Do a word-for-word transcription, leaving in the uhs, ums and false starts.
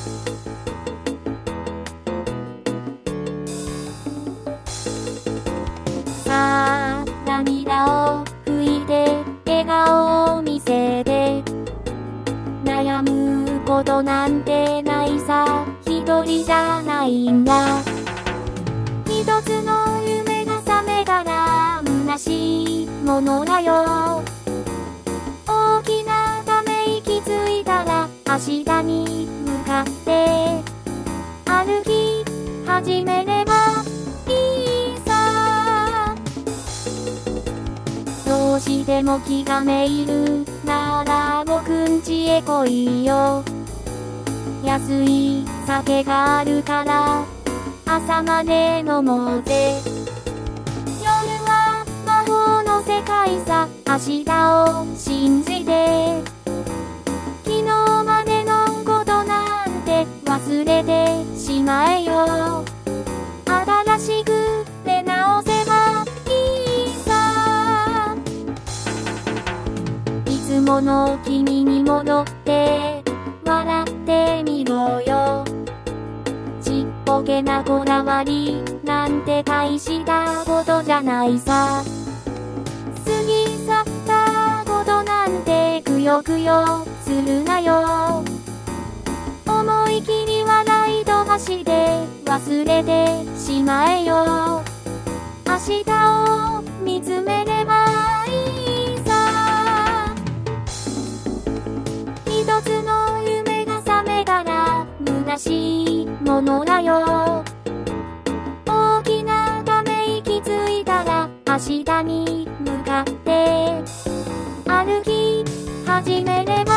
さあ涙を拭いて笑顔を見せて、悩むことなんてないさ、一人じゃないんだ。一つの夢が覚めたら虚しいものだよ。大きなため息ついたら明日に向かって歩き始めればいいさ。どうしても気がめいるなら僕ん家へ来いよ。安い酒があるから朝まで飲もうぜ。夜は魔法の世界さ、明日を信じて。昨日までのことなんて忘れてしまえよ。新しく出直せばいいさ。いつもの君に戻って笑ってみろよ。ちっぽけなこだわりなんて大したことじゃないさ。過ぎ去ったことなんてくよくよするなよ。思い切り笑い飛ばして忘れてしまえよ。明日を見つめればいいさ。一つの夢が覚めたら虚しいものだよ。大きなため息ついたら明日に向かって歩き始めれば